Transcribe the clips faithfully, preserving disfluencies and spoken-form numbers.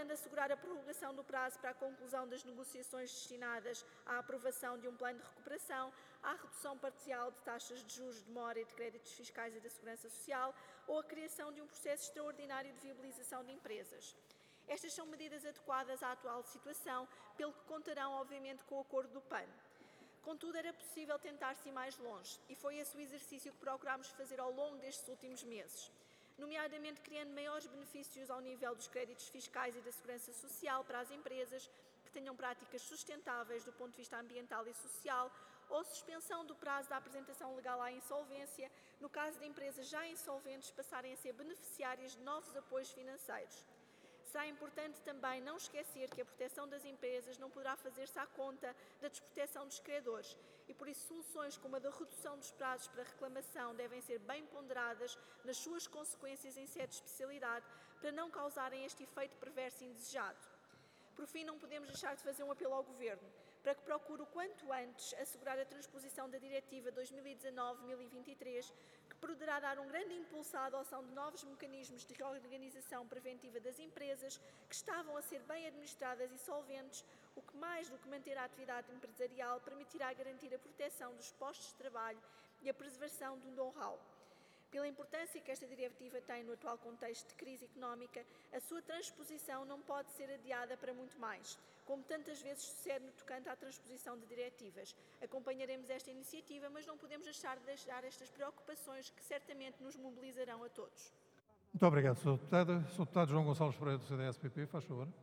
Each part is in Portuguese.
procurando assegurar a prorrogação do prazo para a conclusão das negociações destinadas à aprovação de um plano de recuperação, à redução parcial de taxas de juros de mora e de créditos fiscais e da Segurança Social, ou a criação de um processo extraordinário de viabilização de empresas. Estas são medidas adequadas à atual situação, pelo que contarão, obviamente, com o acordo do P A N. Contudo, era possível tentar-se ir mais longe, e foi esse o exercício que procurámos fazer ao longo destes últimos meses, nomeadamente criando maiores benefícios ao nível dos créditos fiscais e da Segurança Social para as empresas que tenham práticas sustentáveis do ponto de vista ambiental e social, ou suspensão do prazo da apresentação legal à insolvência, no caso de empresas já insolventes passarem a ser beneficiárias de novos apoios financeiros. Será importante também não esquecer que a proteção das empresas não poderá fazer-se à conta da desproteção dos credores e, por isso, soluções como a da redução dos prazos para reclamação devem ser bem ponderadas nas suas consequências em sede de especialidade para não causarem este efeito perverso e indesejado. Por fim, não podemos deixar de fazer um apelo ao Governo para que procure o quanto antes assegurar a transposição da Diretiva dois mil e dezanove mil e vinte e três, que poderá dar um grande impulso à adoção de novos mecanismos de reorganização preventiva das empresas que estavam a ser bem administradas e solventes, o que mais do que manter a atividade empresarial permitirá garantir a proteção dos postos de trabalho e a preservação do know-how. Pela importância que esta diretiva tem no atual contexto de crise económica, a sua transposição não pode ser adiada para muito mais, como tantas vezes sucede no tocante à transposição de diretivas. Acompanharemos esta iniciativa, mas não podemos deixar de deixar estas preocupações que certamente nos mobilizarão a todos. Muito obrigado, senhor Deputado. senhor Deputado João Gonçalves Pereira, do C D S P P, faz favor.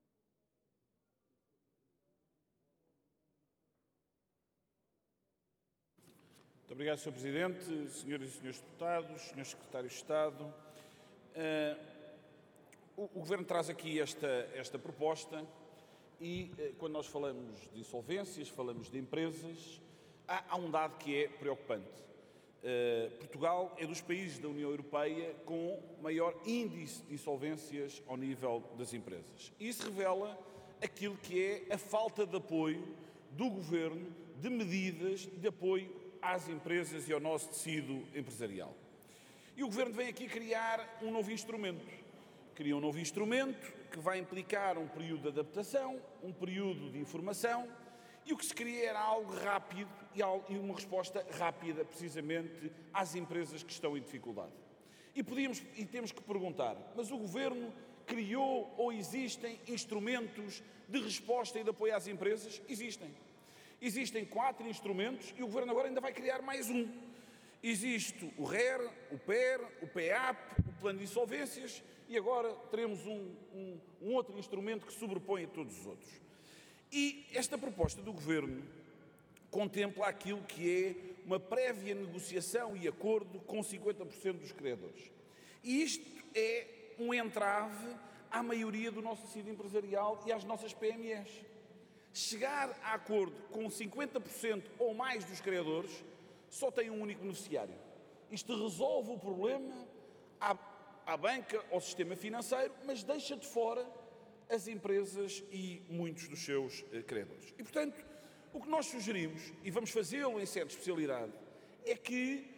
Muito obrigado, senhor Presidente, senhoras e senhores deputados, senhores secretários de Estado. Uh, o, o Governo traz aqui esta, esta proposta e, uh, quando nós falamos de insolvências, falamos de empresas, há, há um dado que é preocupante. Uh, Portugal é dos países da União Europeia com maior índice de insolvências ao nível das empresas. E isso revela aquilo que é a falta de apoio do Governo, de medidas de apoio às empresas e ao nosso tecido empresarial. E o Governo vem aqui criar um novo instrumento. Cria um novo instrumento que vai implicar um período de adaptação, um período de informação, e o que se queria era algo rápido e uma resposta rápida, precisamente, às empresas que estão em dificuldade. E, podíamos, e temos que perguntar, mas o Governo criou ou existem instrumentos de resposta e de apoio às empresas? Existem. Existem quatro instrumentos e o Governo agora ainda vai criar mais um. Existe o R E R, o P E R, o P E A P, o Plano de Insolvências e agora teremos um, um, um outro instrumento que sobrepõe a todos os outros. E esta proposta do Governo contempla aquilo que é uma prévia negociação e acordo com cinquenta por cento dos credores. E isto é um entrave à maioria do nosso tecido empresarial e às nossas P M Es. Chegar a acordo com cinquenta por cento ou mais dos credores só tem um único beneficiário. Isto resolve o problema à, à banca, ao sistema financeiro, mas deixa de fora as empresas e muitos dos seus eh, credores. E, portanto, o que nós sugerimos, e vamos fazê-lo em sede de especialidade, é que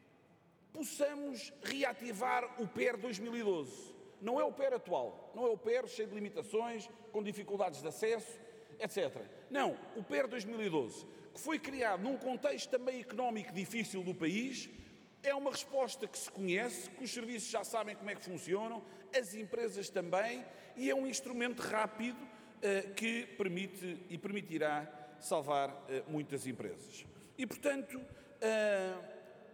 possamos reativar o P E R dois mil e doze. Não é o P E R atual, não é o P E R cheio de limitações, com dificuldades de acesso, etcétera. Não, o P E R dois mil e doze, que foi criado num contexto também económico difícil do país, é uma resposta que se conhece, que os serviços já sabem como é que funcionam, as empresas também, e é um instrumento rápido uh, que permite e permitirá salvar uh, muitas empresas. E, portanto, uh,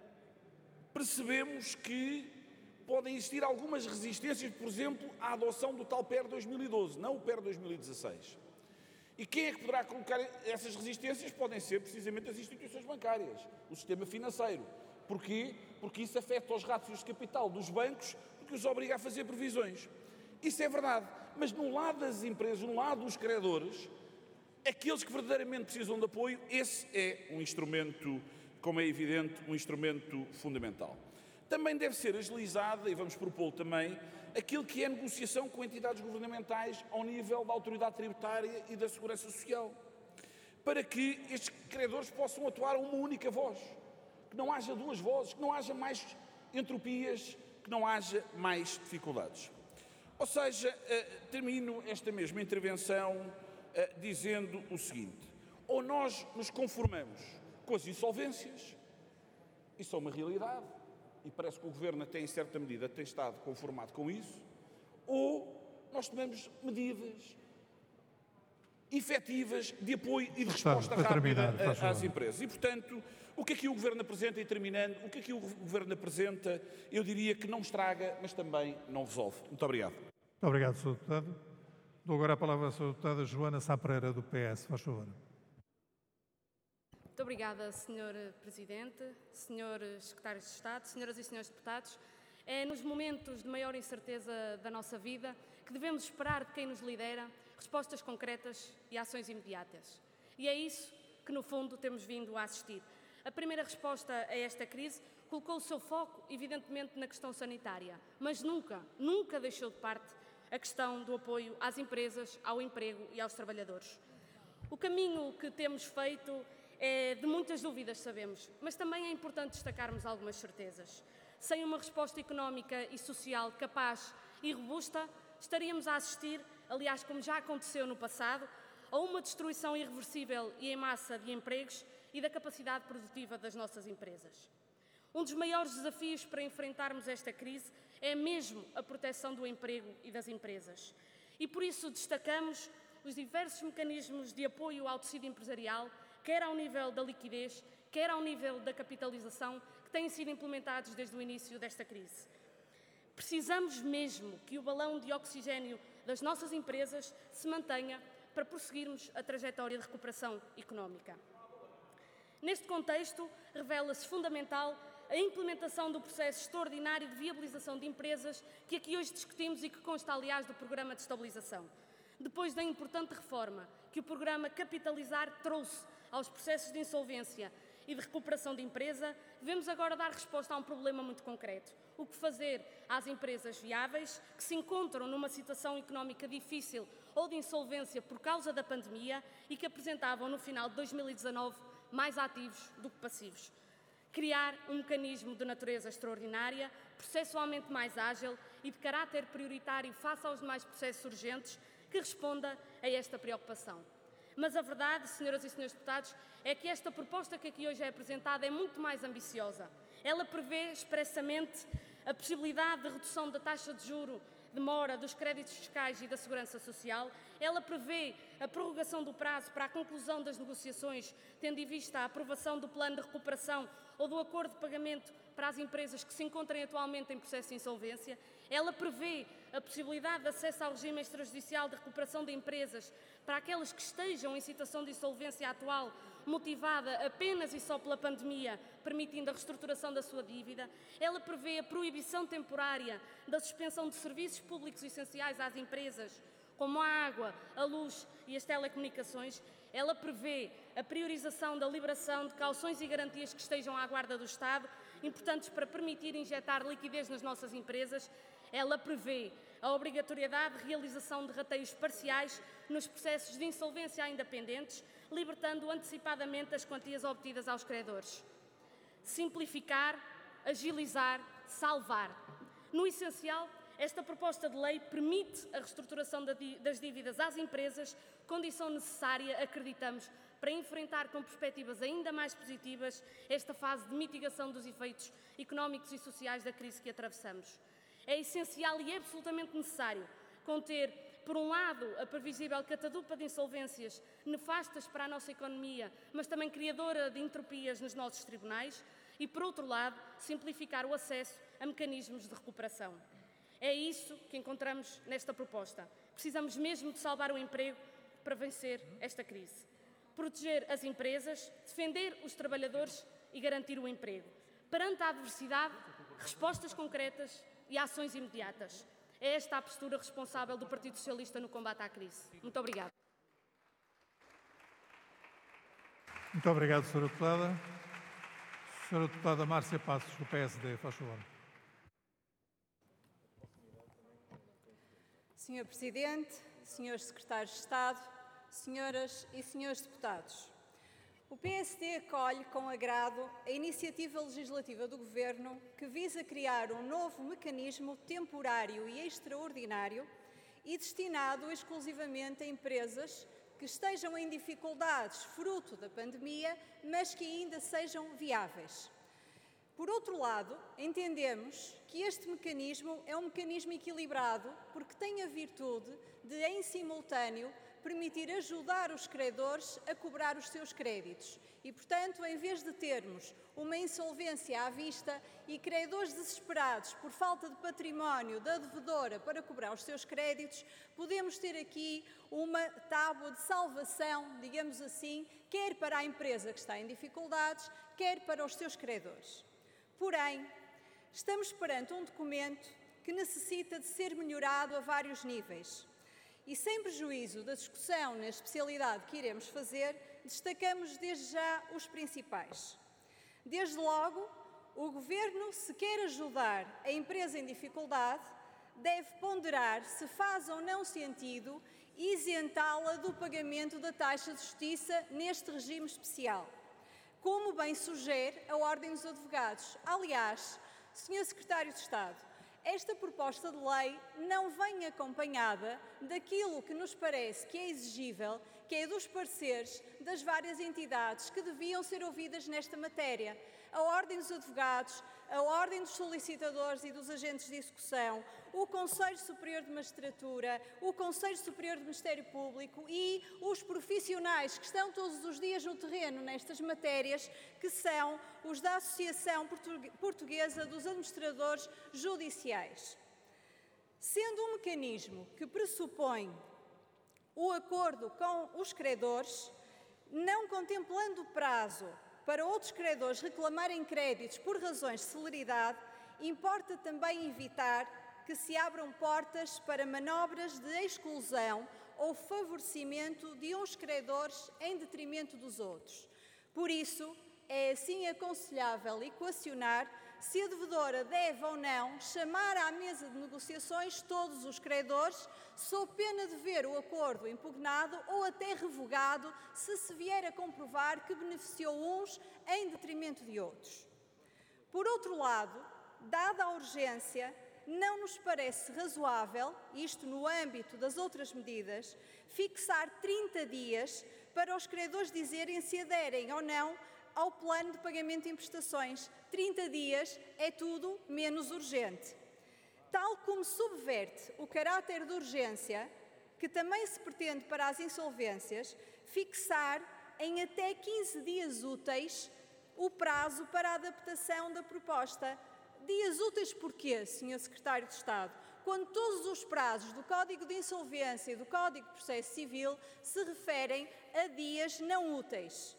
percebemos que podem existir algumas resistências, por exemplo, à adoção do tal P E R dois mil e doze, não o P E R dois mil e dezasseis. E quem é que poderá colocar essas resistências? Podem ser precisamente as instituições bancárias, o sistema financeiro. Porquê? Porque isso afeta os rácios de capital dos bancos, porque os obriga a fazer previsões. Isso é verdade, mas no lado das empresas, no lado dos credores, aqueles que verdadeiramente precisam de apoio, esse é um instrumento, como é evidente, um instrumento fundamental. Também deve ser agilizada, e vamos propô-lo também, aquilo que é a negociação com entidades governamentais ao nível da autoridade tributária e da segurança social, para que estes credores possam atuar a uma única voz, que não haja duas vozes, que não haja mais entropias, que não haja mais dificuldades. Ou seja, termino esta mesma intervenção dizendo o seguinte: ou nós nos conformamos com as insolvências, isso é uma realidade, e parece que o Governo até em certa medida tem estado conformado com isso, ou nós tomamos medidas efetivas de apoio e de resposta rápida às empresas. E, portanto, o que aqui o Governo apresenta, e terminando, o que aqui o Governo apresenta, eu diria que não estraga, mas também não resolve. Muito obrigado. Muito obrigado, senhor Deputado. Dou agora a palavra à senhora Deputada Joana Sá Pereira, do P S. Faz favor. Muito obrigada, senhor Presidente, senhores Secretários de Estado, senhoras e senhores deputados. É nos momentos de maior incerteza da nossa vida que devemos esperar de quem nos lidera respostas concretas e ações imediatas. E é isso que, no fundo, temos vindo a assistir. A primeira resposta a esta crise colocou o seu foco, evidentemente, na questão sanitária, mas nunca, nunca deixou de parte a questão do apoio às empresas, ao emprego e aos trabalhadores. O caminho que temos feito é de muitas dúvidas, sabemos, mas também é importante destacarmos algumas certezas. Sem uma resposta económica e social capaz e robusta, estaríamos a assistir, aliás, como já aconteceu no passado, a uma destruição irreversível e em massa de empregos e da capacidade produtiva das nossas empresas. Um dos maiores desafios para enfrentarmos esta crise é mesmo a proteção do emprego e das empresas. E por isso destacamos os diversos mecanismos de apoio ao tecido empresarial, quer ao nível da liquidez, quer ao nível da capitalização, que têm sido implementados desde o início desta crise. Precisamos mesmo que o balão de oxigênio das nossas empresas se mantenha para prosseguirmos a trajetória de recuperação económica. Neste contexto, revela-se fundamental a implementação do processo extraordinário de viabilização de empresas que aqui hoje discutimos e que consta, aliás, do Programa de Estabilização. Depois da importante reforma que o Programa Capitalizar trouxe aos processos de insolvência e de recuperação de empresa, devemos agora dar resposta a um problema muito concreto. O que fazer às empresas viáveis que se encontram numa situação económica difícil ou de insolvência por causa da pandemia e que apresentavam no final de dois mil e dezanove mais ativos do que passivos. Criar um mecanismo de natureza extraordinária, processualmente mais ágil e de caráter prioritário face aos demais processos urgentes que responda a esta preocupação. Mas a verdade, senhoras e senhores deputados, é que esta proposta que aqui hoje é apresentada é muito mais ambiciosa. Ela prevê expressamente a possibilidade de redução da taxa de juro de mora dos créditos fiscais e da segurança social. Ela prevê a prorrogação do prazo para a conclusão das negociações, tendo em vista a aprovação do plano de recuperação ou do acordo de pagamento para as empresas que se encontrem atualmente em processo de insolvência. Ela prevê a possibilidade de acesso ao regime extrajudicial de recuperação de empresas para aquelas que estejam em situação de insolvência atual, motivada apenas e só pela pandemia, permitindo a reestruturação da sua dívida. Ela prevê a proibição temporária da suspensão de serviços públicos essenciais às empresas, como a água, a luz e as telecomunicações. Ela prevê a priorização da liberação de cauções e garantias que estejam à guarda do Estado, importantes para permitir injetar liquidez nas nossas empresas. Ela prevê a obrigatoriedade de realização de rateios parciais nos processos de insolvência ainda pendentes, libertando antecipadamente as quantias obtidas aos credores. Simplificar, agilizar, salvar. No essencial, esta proposta de lei permite a reestruturação das dívidas às empresas, condição necessária, acreditamos, para enfrentar com perspectivas ainda mais positivas esta fase de mitigação dos efeitos económicos e sociais da crise que atravessamos. É essencial e absolutamente necessário conter, por um lado, a previsível catadupa de insolvências nefastas para a nossa economia, mas também criadora de entropias nos nossos tribunais, e, por outro lado, simplificar o acesso a mecanismos de recuperação. É isso que encontramos nesta proposta. Precisamos mesmo de salvar o emprego para vencer esta crise. Proteger as empresas, defender os trabalhadores e garantir o emprego. Perante a adversidade, respostas concretas e ações imediatas. É esta a postura responsável do Partido Socialista no combate à crise. Muito obrigada. Muito obrigado, senhora Deputada. senhora Deputada Márcia Passos, do P S D, faz favor. senhor Presidente, senhores Secretários de Estado, senhoras e senhores deputados, O P S D acolhe com agrado a iniciativa legislativa do Governo que visa criar um novo mecanismo temporário e extraordinário e destinado exclusivamente a empresas que estejam em dificuldades fruto da pandemia, mas que ainda sejam viáveis. Por outro lado, entendemos que este mecanismo é um mecanismo equilibrado porque tem a virtude de, em simultâneo, permitir ajudar os credores a cobrar os seus créditos e, portanto, em vez de termos uma insolvência à vista e credores desesperados por falta de património da devedora para cobrar os seus créditos, podemos ter aqui uma tábua de salvação, digamos assim, quer para a empresa que está em dificuldades, quer para os seus credores. Porém, estamos perante um documento que necessita de ser melhorado a vários níveis. E sem prejuízo da discussão na especialidade que iremos fazer, destacamos desde já os principais. Desde logo, o Governo, se quer ajudar a empresa em dificuldade, deve ponderar se faz ou não sentido isentá-la do pagamento da taxa de justiça neste regime especial, como bem sugere a Ordem dos Advogados. Aliás, senhor Secretário de Estado, esta proposta de lei não vem acompanhada daquilo que nos parece que é exigível, que é dos pareceres das várias entidades que deviam ser ouvidas nesta matéria. A Ordem dos Advogados, a Ordem dos Solicitadores e dos Agentes de Execução, o Conselho Superior de Magistratura, o Conselho Superior de Ministério Público e os profissionais que estão todos os dias no terreno nestas matérias, que são os da Associação Portuguesa dos Administradores Judiciais. Sendo um mecanismo que pressupõe o acordo com os credores, não contemplando o prazo para outros credores reclamarem créditos por razões de celeridade, importa também evitar que se abram portas para manobras de exclusão ou favorecimento de uns credores em detrimento dos outros. Por isso, é assim aconselhável equacionar se a devedora deve ou não chamar à mesa de negociações todos os credores, sob pena de ver o acordo impugnado ou até revogado, se se vier a comprovar que beneficiou uns em detrimento de outros. Por outro lado, dada a urgência, não nos parece razoável, isto no âmbito das outras medidas, fixar trinta dias para os credores dizerem se aderem ou não ao plano de pagamento em prestações. trinta dias é tudo menos urgente. Tal como subverte o caráter de urgência, que também se pretende para as insolvências, fixar em até quinze dias úteis o prazo para a adaptação da proposta. Dias úteis porquê, senhor Secretário de Estado? Quando todos os prazos do Código de Insolvência e do Código de Processo Civil se referem a dias não úteis.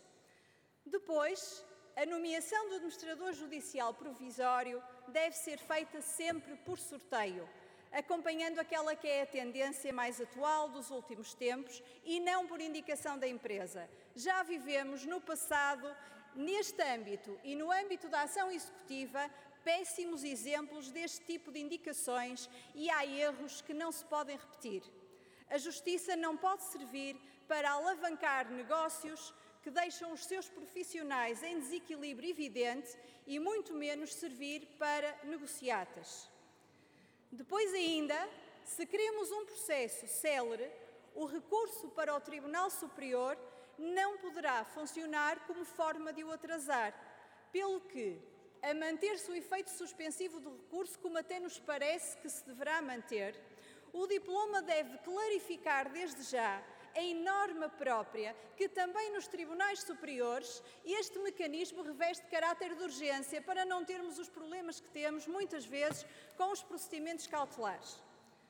Depois, a nomeação do administrador judicial provisório deve ser feita sempre por sorteio, acompanhando aquela que é a tendência mais atual dos últimos tempos e não por indicação da empresa. Já vivemos no passado, neste âmbito e no âmbito da ação executiva, péssimos exemplos deste tipo de indicações e há erros que não se podem repetir. A Justiça não pode servir para alavancar negócios que deixam os seus profissionais em desequilíbrio evidente e muito menos servir para negociatas. Depois ainda, se queremos um processo célere, o recurso para o Tribunal Superior não poderá funcionar como forma de o atrasar, pelo que, a manter-se o efeito suspensivo do recurso, como até nos parece que se deverá manter, o diploma deve clarificar desde já em norma própria que também nos tribunais superiores este mecanismo reveste caráter de urgência para não termos os problemas que temos muitas vezes com os procedimentos cautelares.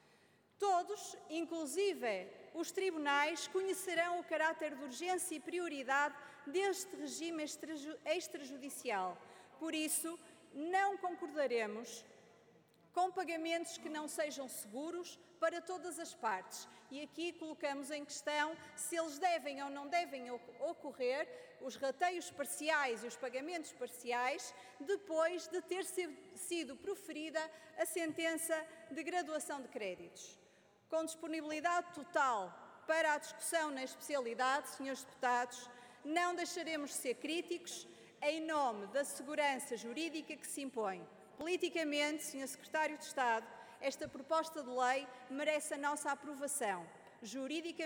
Todos, inclusive os tribunais, conhecerão o caráter de urgência e prioridade deste regime extrajudicial. Por isso, não concordaremos com pagamentos que não sejam seguros para todas as partes. E aqui colocamos em questão se eles devem ou não devem ocorrer, os rateios parciais e os pagamentos parciais, depois de ter sido proferida a sentença de graduação de créditos. Com disponibilidade total para a discussão na especialidade, senhores deputados, não deixaremos de ser críticos em nome da segurança jurídica que se impõe. Politicamente, senhor Secretário de Estado, esta proposta de lei merece a nossa aprovação. Juridicamente,